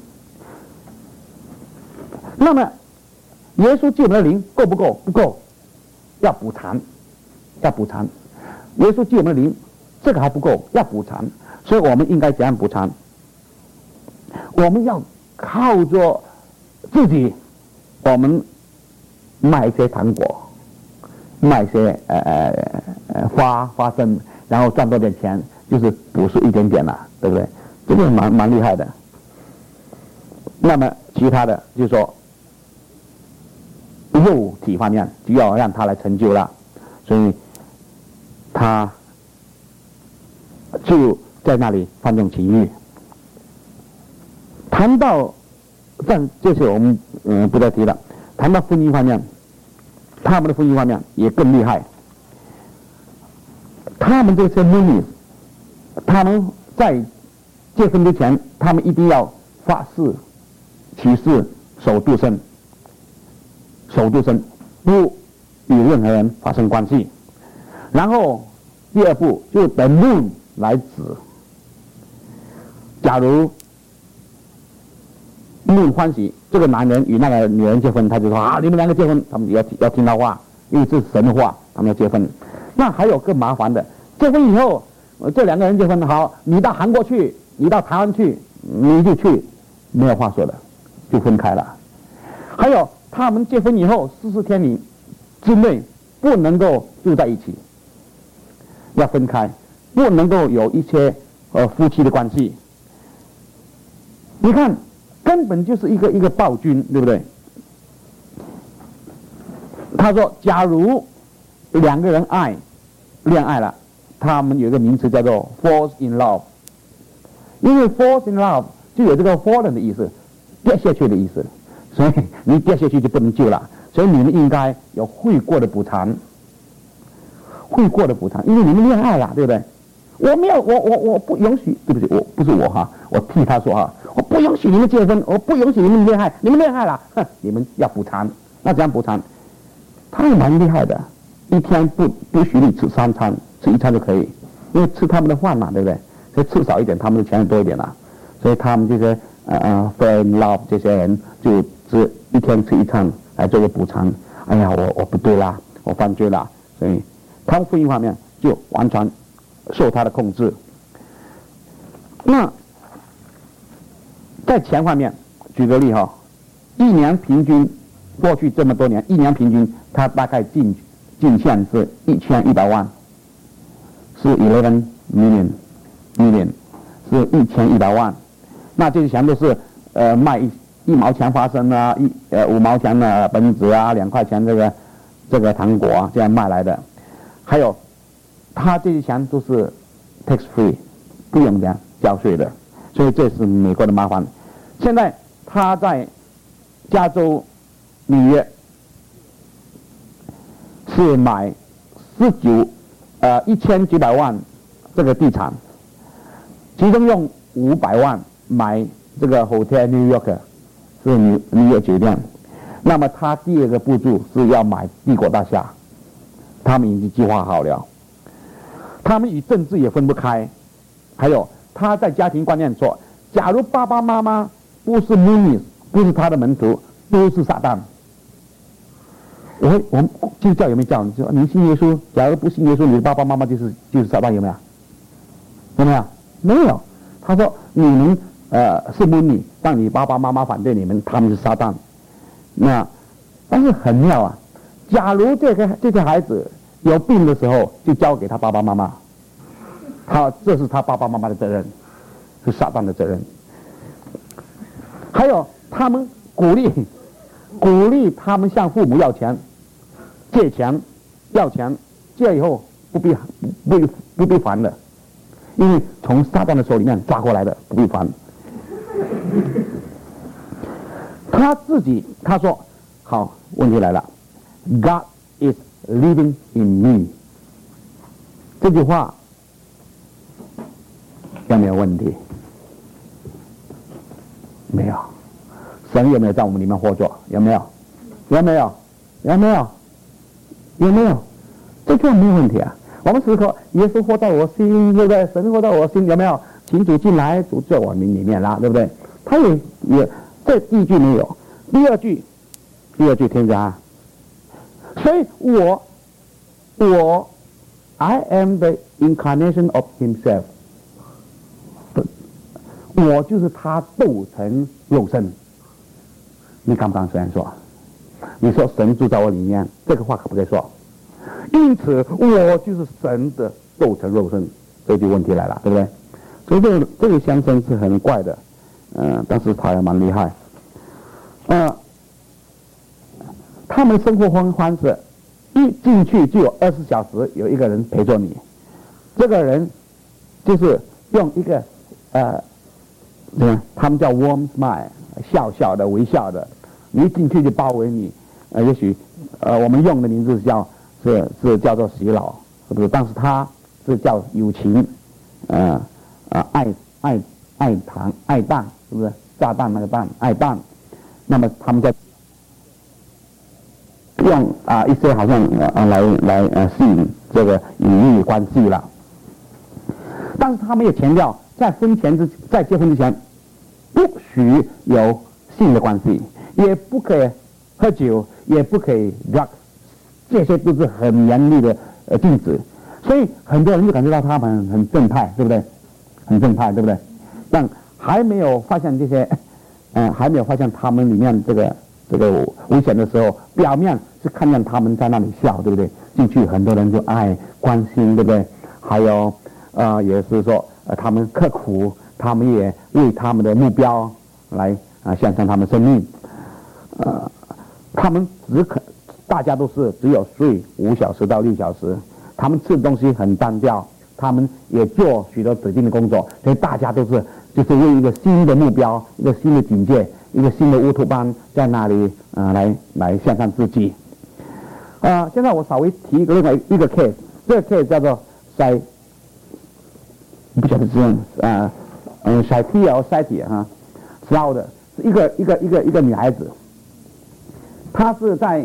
那么耶稣救我们的灵够不够？不够，要补偿，要补偿。耶稣救我们的灵，这个还不够，要补偿。所以我们应该怎样补偿？我们要靠着自己，我们卖一些糖果，卖一些呃呃花花生，然后赚多点钱，就是补赎一点点了，对不对？这个蛮蛮厉害的。那么其他的就是说肉体方面就要让他来成就了，所以他就在那里放纵情欲。谈到，但这些我们嗯不再提了。谈到婚姻方面，他们的婚姻方面也更厉害。他们这些母女，他们在结婚之前，他们一定要发誓、起誓、守独身，守独身，不与任何人发生关系。然后第二步就等 moon 来指。假如 moon 欢喜，这个男人与那个女人结婚，他就说啊，你们两个结婚，他们要要听他话，因为这是神的话，他们要结婚。那还有更麻烦的，结婚以后，这两个人结婚好，你到韩国去，你到台湾去，你就去，没有话说的，就分开了。还有他们结婚以后四十天里之内不能够住在一起，要分开，不能够有一些呃夫妻的关系。你看，根本就是一个一个暴君，对不对？他说，假如两个人爱恋爱了，他们有一个名词叫做 falls in love， 因为 falls in love 就有这个 fallen 的意思，跌下去的意思，所以你跌下去就不能救了，所以你们应该有悔过的补偿，悔过的补偿，因为你们恋爱了，对不对？我没有，我我我不允许，对不起，我不是我哈，我替他说哈，我不允许你们结婚，我不允许你们恋爱，你们恋爱了，哼，你们要补偿，那怎样补偿？他也蛮厉害的，一天不不许你吃三餐，吃一餐就可以，因为吃他们的饭嘛，对不对？所以吃少一点，他们的钱多一点啦，所以他们这些呃呃 friend love 这些人就只一天吃一餐来做个补偿。哎呀，我我不对啦，我犯罪啦，所以他们婚姻方面就完全受他的控制。那在钱方面，举个例哈，一年平均过去这么多年，一年平均他大概进进项是一千一百万，是 eleven million million 是一千一百万。那这些钱都是呃卖一一毛钱花生啊，一呃五毛钱的本子啊，两块钱这个这个糖果啊，这样卖来的。还有他这些钱都是 tax free， 不用这样交税的，所以这是美国的麻烦。现在他在加州纽约是买十九呃一千九百万这个地产，其中用五百万买这个 Hotel New York， 是纽纽约酒店。那么他第二个步骤是要买帝国大厦，他们已经计划好了。他们与政治也分不开。还有他在家庭观念说，假如爸爸妈妈不是 Munis， 不是他的门徒，都是撒旦。我我们基督教有没有教你说你信耶稣？假如不信耶稣，你的爸爸妈妈就是就是撒旦，有没有？有没有？没有。他说你们呃是 Muni， 但你爸爸妈妈反对你们，他们是撒旦。那但是很妙啊，假如这个这些孩子有病的时候，就交给他爸爸妈妈，他这是他爸爸妈妈的责任，是撒旦的责任。还有他们鼓励鼓励他们向父母要钱，借钱要钱，借以后不必不必不必还的，因为从撒旦的手里面抓过来的，不必还。他自己他说，好，问题来了 ，God is living in me， 这句话有没有问题？没有。神有没有在我们里面活着？有没有？有没有？有没有？有没有？这个没有问题啊。我们时刻耶稣活在我心，对不对？神活在我心，有没有？请主进来，主在我们里面啦，对不对？他也也这第一句没有，第二句，第二句听着啊。所以我我 I am the incarnation of himself， 我就是他构成肉身。你敢不敢这样说？你说神住在我里面，这个话可不可以说？因此我就是神的构成肉身，这就问题来了，对不对？所以这个这个相声是很怪的，嗯、呃，但是他也蛮厉害。呃，他们生活方方式，一进去就有二十小时有一个人陪着你，这个人就是用一个呃，对吧？他们叫 warm smile， 笑笑的、微笑的，你一进去就包围你。呃，也许呃，我们用的名字是叫是是叫做洗脑，是不是？但是他是叫友情，呃呃，爱爱爱糖爱蛋，是不是？炸弹那个蛋，爱蛋。那么他们在用啊、呃、一些好像呃来来呃吸引这个隐喻关系了。但是他们也强调，在婚前之在结婚之前，不许有性的关系，也不可以喝酒，也不可以 drugs， 这些都是很严厉的呃禁止。所以很多人就感觉到他们很正派，对不对？很正派，对不对？但还没有发现这些，嗯、呃，还没有发现他们里面这个这个危险的时候，表面是看见他们在那里笑，对不对？进去很多人就爱关心，对不对？还有呃，也是说呃，他们刻苦，他们也为他们的目标来啊、呃、献上他们生命，呃，他们只可大家都是只有睡五小时到六小时，他们吃的东西很单调，他们也做许多指定的工作，所以大家都是就是为一个新的目标、一个新的境界、一个新的乌托邦在那里呃来来献上自己。啊、呃，现在我稍微提一个另外一个 case， 这个 case 叫做塞，不晓得是啊嗯塞提尔塞提哈 ，Slow 的是一个一个一个一个女孩子，她是在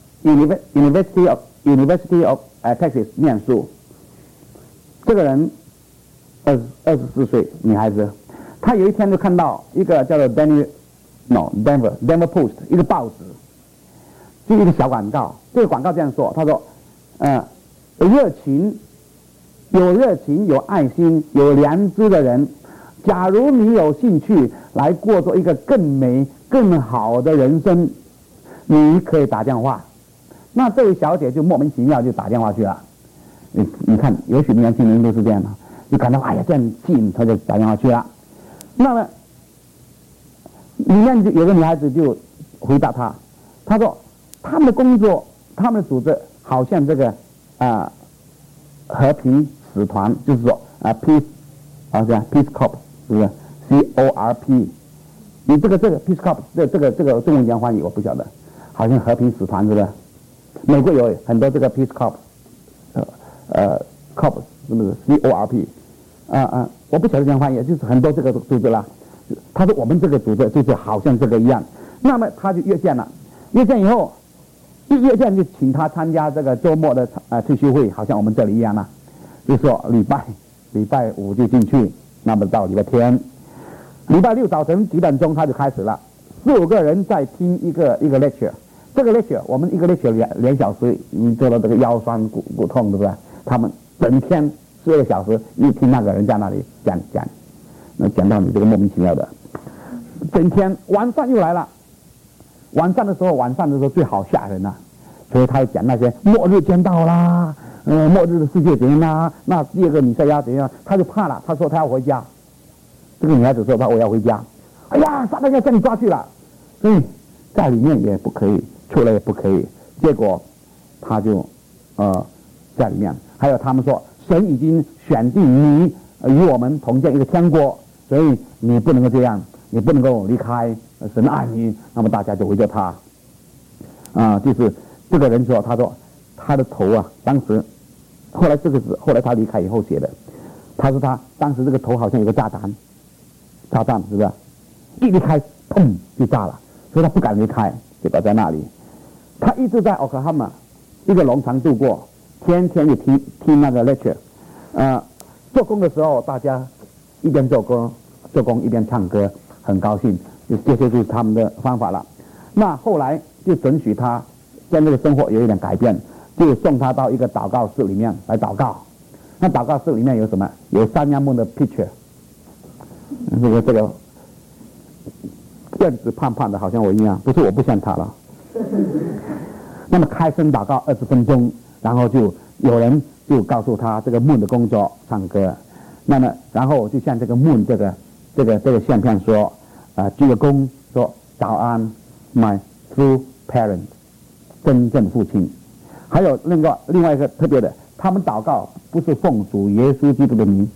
University of University of 呃 Texas 念书。这个人二十二十四岁女孩子，她有一天就看到一个叫做 Denver no Denver Denver Post 一个报纸，就一个小广告。这个广告这样说，他说，呃，热情有热情、有爱心、有良知的人，假如你有兴趣来过着一个更美、更好的人生，你可以打电话。那这位小姐就莫名其妙就打电话去了。你你看，也许年轻人都是这样的，就感到哎呀这样吸引，他就打电话去了。那么里面就有个女孩子就回答他，她说他们的工作，他们的组织好像这个啊、呃、和平使团，就是说啊 peace 好像 peace corps 是不是 C O R P？ 你这个这个 peace corps 这这个这个中文讲翻译我不晓得，好像和平使团是不是？美国有很多这个 peace corps。呃呃 corps 是不是 C O R P 啊啊，我不晓得这样翻译，就是很多这个组织啦。他说我们这个组织就是好像这个一样，那么他就约见了，约见以后，一约见就请他参加这个周末的呃退休会，好像我们这里一样啦，就说礼拜礼拜五就进去，那么到礼拜天，礼拜六早晨几点钟他就开始了，四五个人在听一个一个 lecture。这个 lecture 我们一个 lecture 两两小时，你做到这个腰酸骨骨痛，对不对？他们整天四个小时，一听那个人在那里讲讲，那讲到你这个莫名其妙的，整天晚上又来了，晚上的时候晚上的时候最好吓人了、啊，所以他讲那些末日将到啦，呃，末日的世界怎样啦，那第二个弥赛亚怎样，他就怕了，他说他要回家。这个女孩子说他我要回家，哎呀，撒旦要将你抓去了，所以在里面也不可以。出来也不可以，结果他就呃在里面。还有他们说，神已经选定你、呃、与我们同建一个天国，所以你不能够这样，你不能够离开，呃、神爱你。那么大家就围着他，啊、呃，就是这个人说，他说他的头啊，当时后来这个是后来他离开以后写的，他说他当时这个头好像有个炸弹，炸弹是不是？一离开，砰就炸了，所以他不敢离开，就待在那里。他一直在奥克拉荷马一个农场度过，天天就听听那个 lecture， 呃，做工的时候大家一边做工做工一边唱歌，很高兴，就这些就是他们的方法了。那后来就准许他在这个生活有一点改变，就送他到一个祷告室里面来祷告。那祷告室里面有什么？有三样木的 picture， 这个这个样子胖胖的，好像我一样，不是我不像他了。那么开声祷告二十分钟，然后就有人就告诉他这个 moon 的工作唱歌，那么然后就向这个 moon 这个这个这个相片说啊、呃，鞠个躬说早安 my true parent 真正父亲。还有另外另外一个特别的，他们祷告不是奉主耶稣基督的名，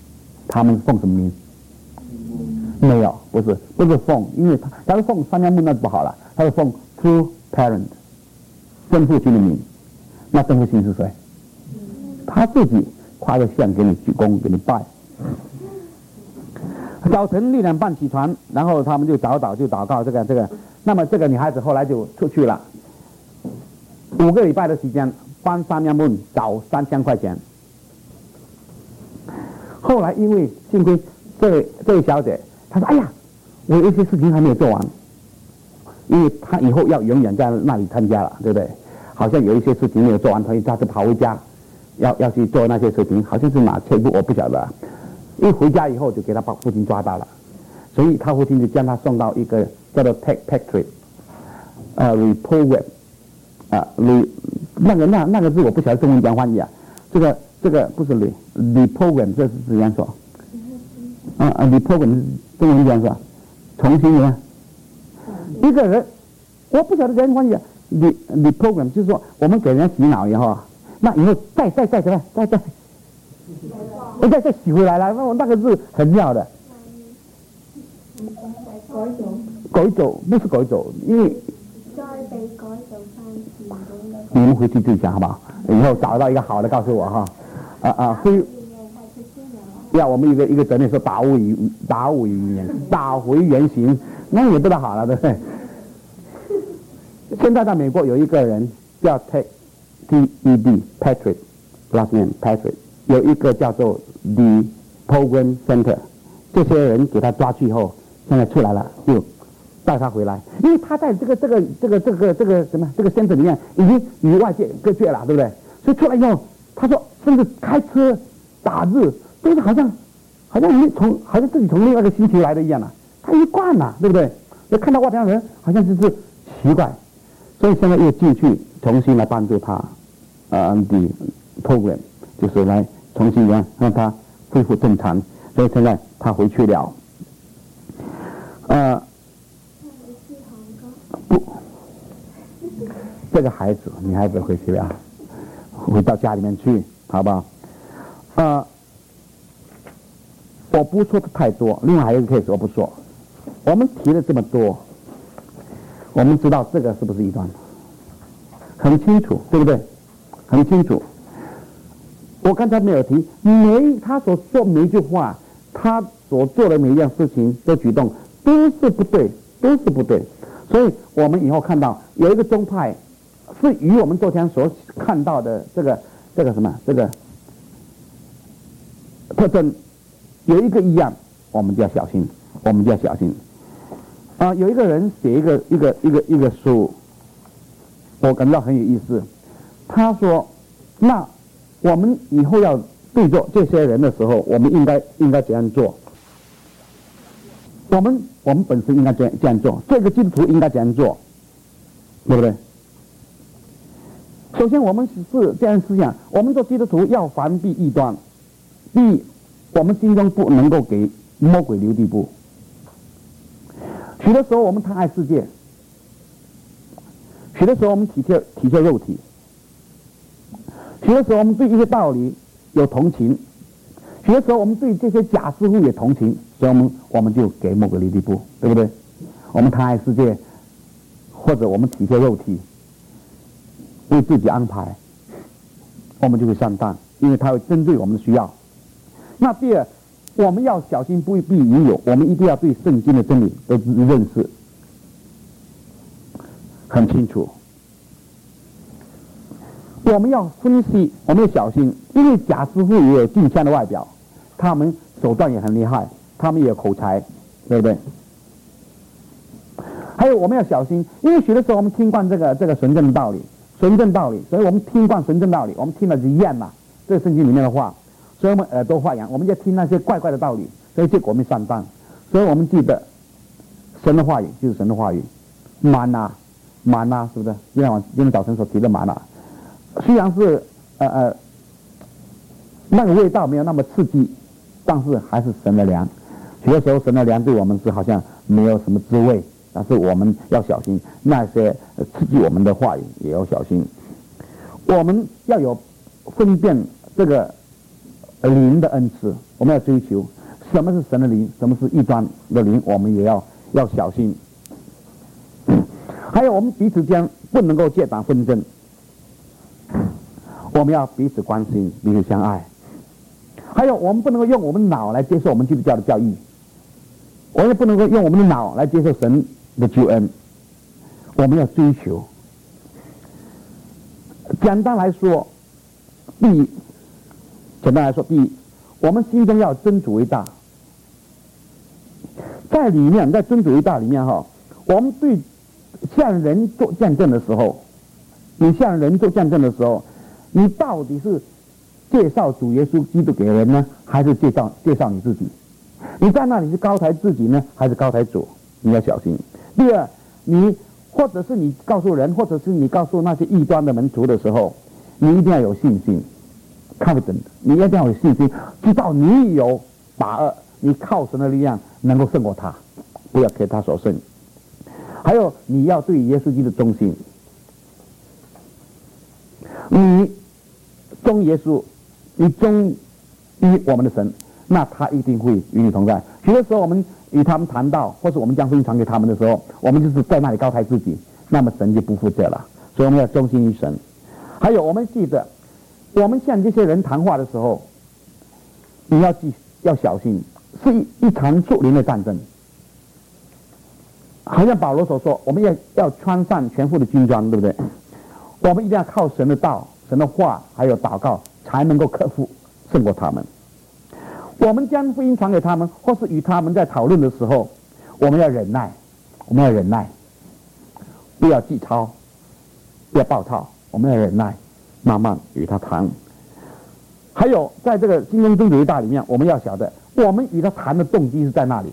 他们奉什么名？没有，不是，不是奉，因为他他是奉三娘木那就不好了，他是奉 true parent， 真父亲的名。那真父亲是谁？他自己画个像给你鞠躬，给你拜。早晨六点半起床，然后他们就早早就祷告这个这个。那么这个女孩子后来就出去了，五个礼拜的时间，帮三娘木找三千块钱。后来因为幸亏这位这位小姐，她说：“哎呀，我有一些事情还没有做完，因为她以后要永远在那里参加了，对不对？好像有一些事情没有做完，所以她就跑回家，要要去做那些事情，好像是哪切部我不晓得。一回家以后就给她把父亲抓到了，所以她父亲就将她送到一个叫做 Tech Factory， 呃 reprogram， 啊 re 那个那那个字我不晓得中文怎样翻译啊，这个。”这个不是 re reprogram， 这是怎样说？啊啊 reprogram 中文这样说，重新呢？一个人，我不晓得怎样翻译啊。re reprogram 就是说我们给人家洗脑以后，那以后再再再怎么再再，再再再洗回来了，那那个字很妙的。 改走。 改走不是改走，因为。 再被改造翻前的那个。 你们回去自己想好不好？以后找到一个好的告诉我哈。啊啊，恢要我们一个一个责任说打回打回原打回原形，那也不大好了，对不对？现在在美国有一个人叫 Ted T E D Patrick last name Patrick， 有一个叫做 The Program Center， 这些人给他抓去以后，现在出来了，就带他回来，因为他在这个这个这个这个这个什么这个 center 里面已经与外界隔绝了，对不对？所以出来以后，他说。甚至开车、打字，都是好像，好像你从好像自己从另外一个星球来的一样了、啊。他一贯了、啊，对不对？就看到外边人，好像就是奇怪，所以现在又进去重新来帮助他，呃的 program 就是来重新让让他恢复正常。所以现在他回去了，呃，不，这个孩子女孩子回去了，回到家里面去。好吧，呃，我不说的太多，另外还有一个 case 我不说。我们提了这么多，我们知道这个是不是异端？很清楚，对不对？很清楚。我刚才没有提，每他所说每一句话，他所做的每一样事情的举动都是不对，都是不对。所以我们以后看到有一个宗派是与我们昨天所看到的这个。这个什么？这个特征有一个一样，我们就要小心，我们就要小心。啊、呃，有一个人写一个一个一个一个书，我感到很有意思。他说：“那我们以后要对做这些人的时候，我们应该应该怎样做？我们我们本身应该这样这样做，这个基督徒应该怎样做，对不对？”首先，我们是这样思想：我们做基督徒要防避异端，第，我们心中不能够给魔鬼留地步。许多时候我们贪爱世界，许多时候我们体贴体贴肉体，许多时候我们对一些道理有同情，许多时候我们对这些假师傅也同情，所以我们我们就给魔鬼留地步，对不对？我们贪爱世界，或者我们体贴肉体。为自己安排，我们就会上当，因为他会针对我们的需要。那第二，我们要小心不必引诱，我们一定要对圣经的真理都认识很清楚。我们要分析，我们要小心，因为假师傅也有镜像的外表，他们手段也很厉害，他们也有口才，对不对？还有我们要小心，因为许多时候我们听惯这个这个纯正的道理。纯正道理，所以我们听惯纯正道理，我们听了就厌了这个圣经里面的话，所以我们耳朵发痒，我们就听那些怪怪的道理，所以结果我们上当。所以我们记得神的话语就是神的话语，玛拿玛拿是不是？今天晚今天早晨所提的玛拿，虽然是呃呃那个味道没有那么刺激，但是还是神的粮。许多时候神的粮对我们是好像没有什么滋味。但是我们要小心那些刺激我们的话语，也要小心。我们要有分辨这个灵的恩赐，我们要追求。 什么是神的灵，什么是异端的灵，我们也要要小心。还有我们彼此间不能够结党纷争，我们要彼此关心，彼此相爱。还有我们不能够用我们脑来接受我们基督教的教义，我们也不能够用我们的脑来接受神的救恩，我们要追求。简单来说，第一，简单来说，第一，我们心中要尊主为大。在里面，在尊主为大里面哈，我们对向人做见证的时候，你向人做见证的时候，你到底是介绍主耶稣基督给人呢，还是介绍介绍你自己？你在那里是高抬自己呢，还是高抬主？你要小心。第二，你或者是你告诉人，或者是你告诉那些异端的门徒的时候，你一定要有信心 ，confident， 你一定要有信心，知道你有把握，你靠神的力量能够胜过他，不要给他所胜。还有，你要对耶稣基督忠心，你忠耶稣，你忠于我们的神，那他一定会与你同在。许多时候我们与他们谈到，或是我们将福音传给他们的时候，我们就是在那里高抬自己，那么神就不负责了。所以我们要忠心于神。还有，我们记得，我们向这些人谈话的时候，你要记要小心，是一一场属灵的战争。好像保罗所说，我们要要穿上全副的军装，对不对？我们一定要靠神的道、神的话，还有祷告，才能够克服胜过他们。我们将福音传给他们，或是与他们在讨论的时候，我们要忍耐，我们要忍耐，不要记抄，不要暴躁，我们要忍耐，慢慢与他谈。还有，在这个心中尊主为大里面，我们要晓得，我们与他谈的动机是在那里。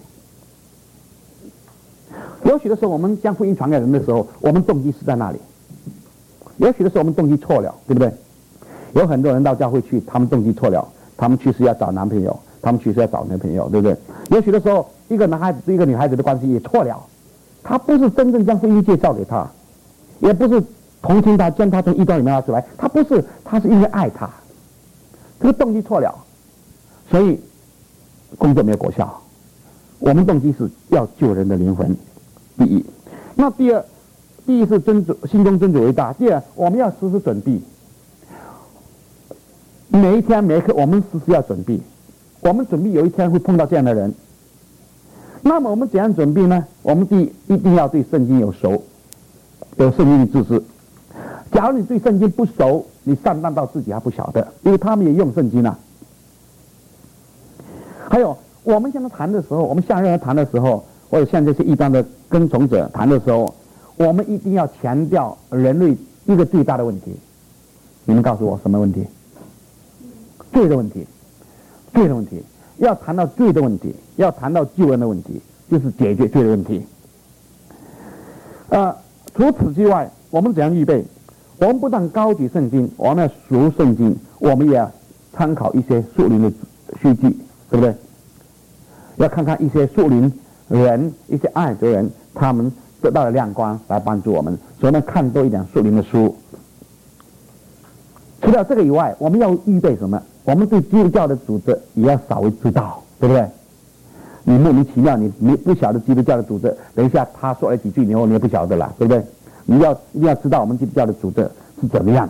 有许的时候，我们将福音传给人的时候，我们动机是在那里；有许的时候，我们动机错了，对不对？有很多人到教会去，他们动机错了，他们去是要找男朋友，他们去是要找女朋友，对不对？有许的时候，一个男孩子对一个女孩子的关系也错了，他不是真正将福音介绍给他，也不是同情他，将他从异端里面拉出来，他不是，他是因为爱他，这个动机错了，所以工作没有果效。我们动机是要救人的灵魂。第一，那第二，第一是尊主，心中尊主为大。第二，我们要时时准备，每一天每一刻，我们时时要准备。我们准备有一天会碰到这样的人，那么我们怎样准备呢？我们第一一定要对圣经有熟，有圣经的知识。假如你对圣经不熟，你上当到自己还不晓得，因为他们也用圣经啊。还有，我们向他谈的时候，我们向任何人谈的时候，或者向这些异端的跟从者谈的时候，我们一定要强调人类一个最大的问题。你们告诉我什么问题？罪的问题，罪的问题。要谈到罪的问题，要谈到救恩的问题，就是解决罪的问题。呃，除此之外，我们怎样预备？我们不但高举圣经，我们要熟圣经，我们也要参考一些属灵的书籍，对不对？要看看一些属灵人，一些爱的人，他们得到了亮光来帮助我们，所以我们看多一点属灵的书。除了这个以外，我们要预备什么？我们对基督教的组织也要稍微知道，对不对？你莫名其妙，你你不晓得基督教的组织，等一下他说了几句以后，你也不晓得了，对不对？你要一定要知道我们基督教的组织是怎么样。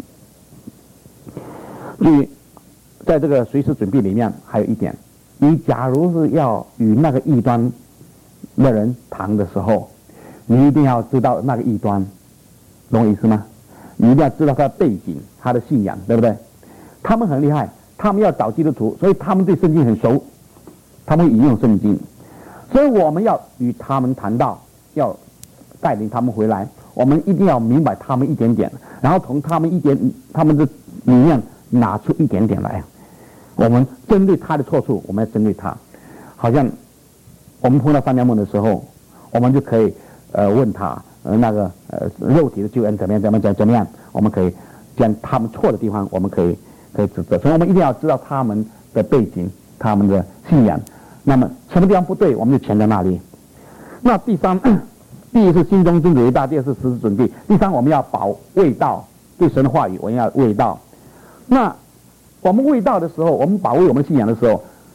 所以，在这个随时准备里面，还有一点，你假如是要与那个异端的人谈的时候，你一定要知道那个异端，懂我意思吗？你一定要知道他的背景，他的信仰，对不对？他们很厉害，他们要找基督徒，所以他们对圣经很熟，他们引用圣经，所以我们要与他们谈到，要带领他们回来，我们一定要明白他们一点点，然后从他们一点他们的里面拿出一点点来，我们针对他的错处，我们要针对他。好像我们碰到三娘梦的时候，我们就可以呃问他呃那个呃肉体的救恩怎么样怎么样怎么样，我们可以将他们错的地方，我们可以可以指责。所以我们一定要知道他们的背景，他们的信仰。那么什么地方不对，我们就强在那里。那第三，第一是心中尊主为大，第二是时时准备，第三我们要保卫道，对神的话语我们要卫道。那我们卫道的时候，我们保卫我们信仰的时候，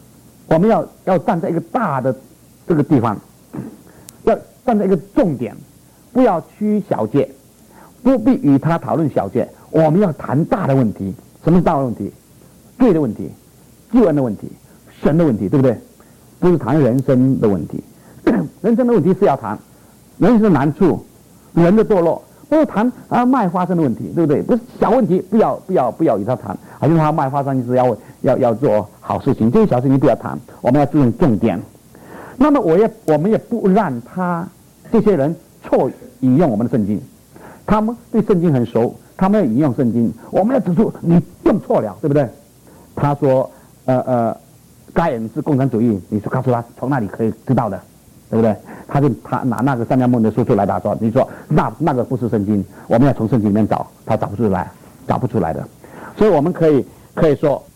我们要要站在一个大的这个地方，要站在一个重点，不要趋小节，不必与他讨论小节。我们要谈大的问题。什么是大的问题？罪的问题，救恩的问题，神的问题，对不对？不是谈人生的问题。人生的问题是要谈人生的难处，人的堕落，不是谈啊卖花生的问题，对不对？不是小问题，不要不要不要与他谈，好像他卖花生就是要要要做好事情，这些小事情不要谈，我们要注重重点。那么我也我们也不让他这些人错引用我们的圣经，他们对圣经很熟，他们要引用圣经，我们要指出你用错了，对不对？他说呃呃该人是共产主义，你说告诉他从哪里可以知道的，对不对？他就他拿那个三家梦的书出来打说，你说那那个不是圣经，我们要从圣经里面找，他找不出来，找不出来的。所以我们可以可以说